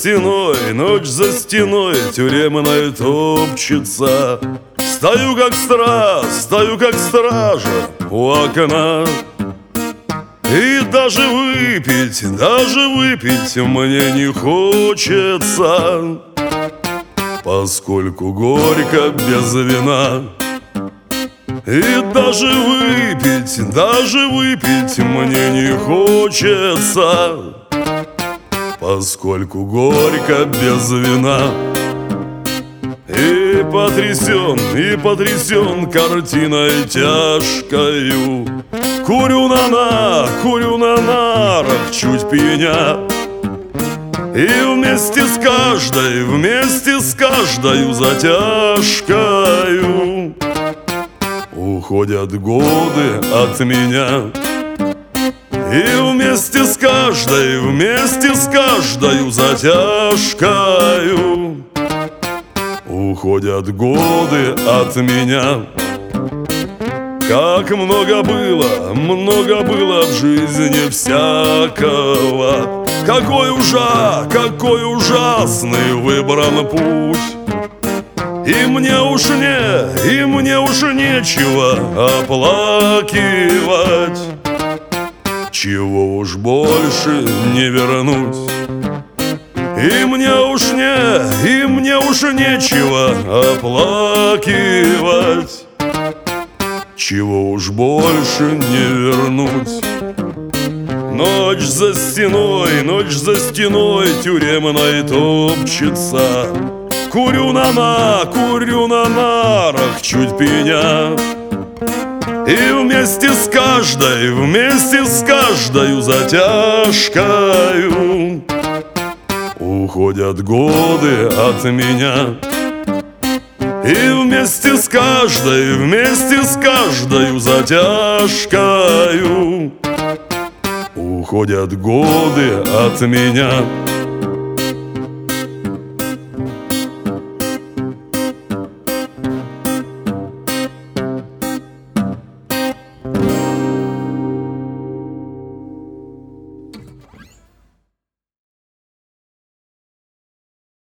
ночь за стеной тюремной топчется. Стою как стража у окна. И даже выпить мне не хочется, поскольку горько без вина. И даже выпить мне не хочется, поскольку горько без вина. И потрясен картиной тяжкою. Курю на нарах, чуть пьяня. И вместе с каждою затяжкою уходят годы от меня. И вместе с каждою затяжкою уходят годы от меня. Как много было в жизни всякого. Какой ужасный выбран путь. И мне уж нечего оплакивать, чего уж больше не вернуть. И мне уж нечего оплакивать, чего уж больше не вернуть. Ночь за стеной тюремной топчется. Курю на нарах, чуть пьяня. И вместе с каждою затяжкою уходят годы от меня. И вместе с каждою затяжкою уходят годы от меня.